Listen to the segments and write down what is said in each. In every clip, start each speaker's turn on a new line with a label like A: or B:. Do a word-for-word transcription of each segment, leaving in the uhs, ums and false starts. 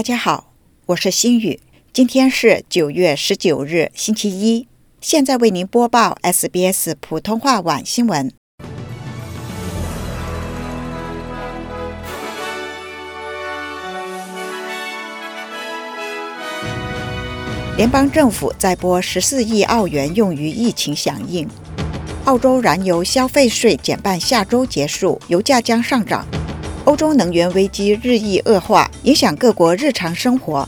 A: 大家好，我是心雨，今天是九月十九日，星期一。现在为您播报 S B S 普通话晚新闻。联邦政府再拨十四亿澳元用于疫情响应。澳洲燃油消费税减半下周结束，油价将上涨。欧洲能源危机日益恶化，影响各国日常生活。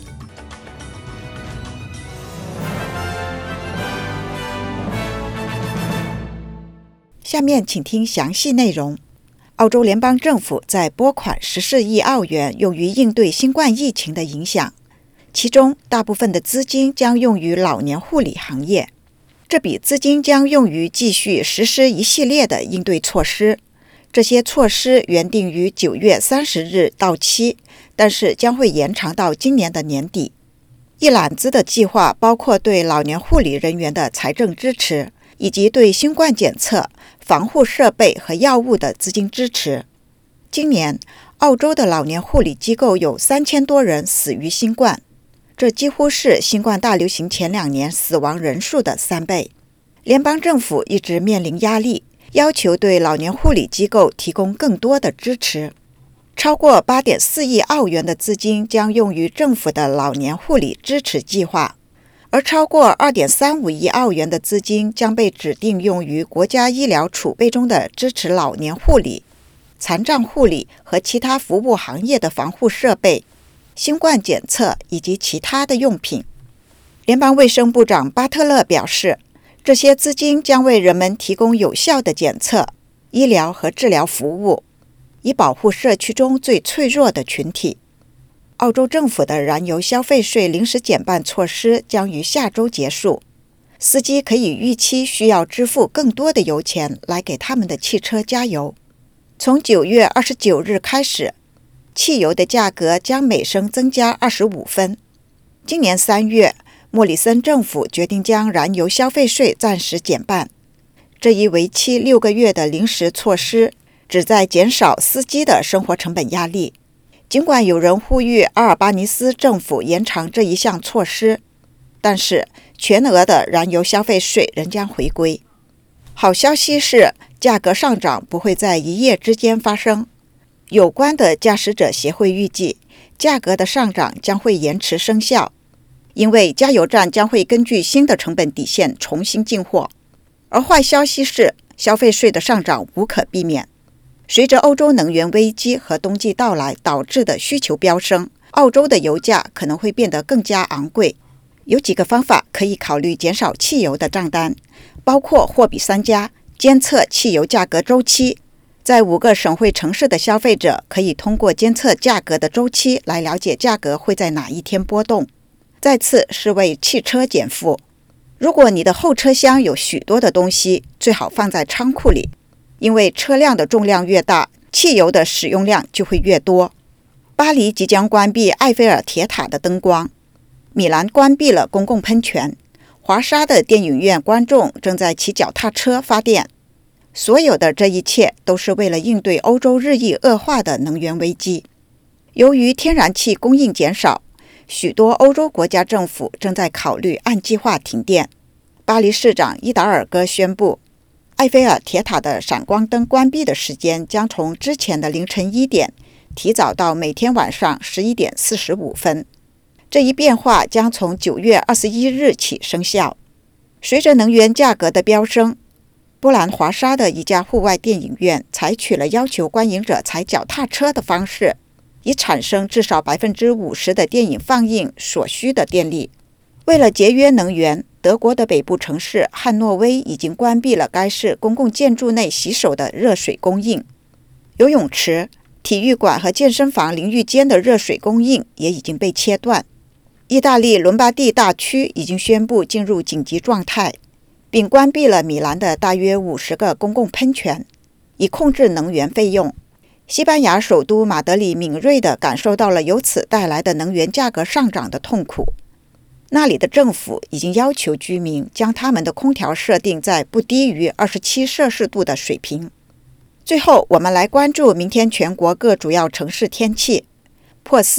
A: 下面请听详细内容。澳洲联邦政府在拨款十四亿澳元用于应对新冠疫情的影响，其中大部分的资金将用于老年护理行业。这笔资金将用于继续实施一系列的应对措施。这些措施原定于九月三十日到期，但是将会延长到今年的年底。一揽子的计划包括对老年护理人员的财政支持，以及对新冠检测、防护设备和药物的资金支持。今年，澳洲的老年护理机构有三千多人死于新冠，这几乎是新冠大流行前两年死亡人数的三倍。联邦政府一直面临压力，要求对老年护理机构提供更多的支持。超过 八点四亿澳元的资金将用于政府的老年护理支持计划，而超过 二点三五亿澳元的资金将被指定用于国家医疗储备中的支持老年护理、残障护理和其他服务行业的防护设备、新冠检测以及其他的用品。联邦卫生部长巴特勒表示，这些资金将为人们提供有效的检测、医疗和治疗服务，以保护社区中最脆弱的群体。澳洲政府的燃油消费税临时减半措施将于下周结束，司机可以预期需要支付更多的油钱来给他们的汽车加油。从九月二十九日开始，汽油的价格将每升增加二十五分。今年三月，莫里森政府决定将燃油消费税暂时减半。这一为期六个月的临时措施旨在减少司机的生活成本压力。尽管有人呼吁阿尔巴尼斯政府延长这一项措施，但是全额的燃油消费税仍将回归。好消息是，价格上涨不会在一夜之间发生。有关的驾驶者协会预计，价格的上涨将会延迟生效，因为加油站将会根据新的成本底线重新进货。而坏消息是，消费税的上涨无可避免。随着欧洲能源危机和冬季到来导致的需求飙升，澳洲的油价可能会变得更加昂贵。有几个方法可以考虑减少汽油的账单，包括货比三家、监测汽油价格周期。在五个省会城市的消费者可以通过监测价格的周期来了解价格会在哪一天波动。再次是为汽车减负。如果你的后车厢有许多的东西，最好放在仓库里，因为车辆的重量越大，汽油的使用量就会越多。巴黎即将关闭埃菲尔铁塔的灯光，米兰关闭了公共喷泉，华沙的电影院观众正在骑脚踏车发电。所有的这一切都是为了应对欧洲日益恶化的能源危机。由于天然气供应减少，许多欧洲国家政府正在考虑按计划停电。巴黎市长伊达尔戈宣布，埃菲尔铁塔的闪光灯关闭的时间将从之前的凌晨一点提早到每天晚上十一点四十五分。这一变化将从九月二十一日起生效。随着能源价格的飙升，波兰华沙的一家户外电影院采取了要求观影者踩脚踏车的方式，以产生至少 百分之五十 的电影放映所需的电力。为了节约能源，德国的北部城市汉诺威已经关闭了该市公共建筑内洗手的热水供应。游泳池、体育馆和健身房淋浴间的热水供应也已经被切断。意大利伦巴第大区已经宣布进入紧急状态，并关闭了米兰的大约五十个公共喷泉，以控制能源费用。西班牙首都马德里敏锐地感受到了由此带来的能源价格上涨的痛苦。那里的政府已经要求居民将他们的空调设定在不低于二十七摄氏度的水平。最后，我们来关注明天全国各主要城市天气。珀斯、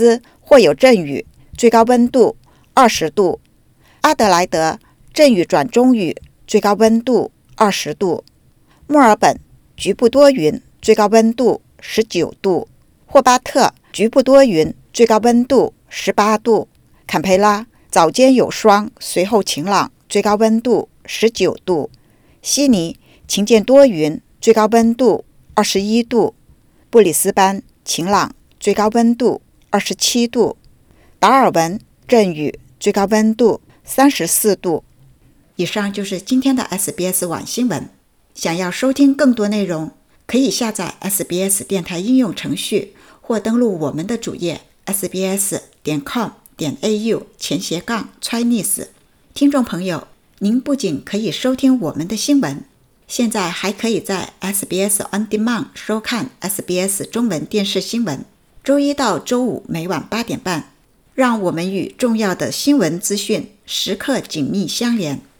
A: 或有阵雨，最高温度二十度；阿德莱德阵雨转中雨，最高温度二十度；墨尔本局部多云，最高温度十九度；霍巴特局部多云，最高温度十八度；坎培拉早间有霜，随后晴朗，最高温度十九度；悉尼晴间多云，最高温度二十一度；布里斯班晴朗，最高温度二十七度；达尔文阵雨，最高温度三十四度。以上就是今天的 S B S 网新闻。想要收听更多内容，可以下载 S B S 电台应用程序，或登录我们的主页 s b s 点 com 点 a u 前斜杠 Chinese。听众朋友，您不仅可以收听我们的新闻，现在还可以在 S B S On Demand 收看 S B S 中文电视新闻，周一到周五每晚八点半，让我们与重要的新闻资讯时刻紧密相连。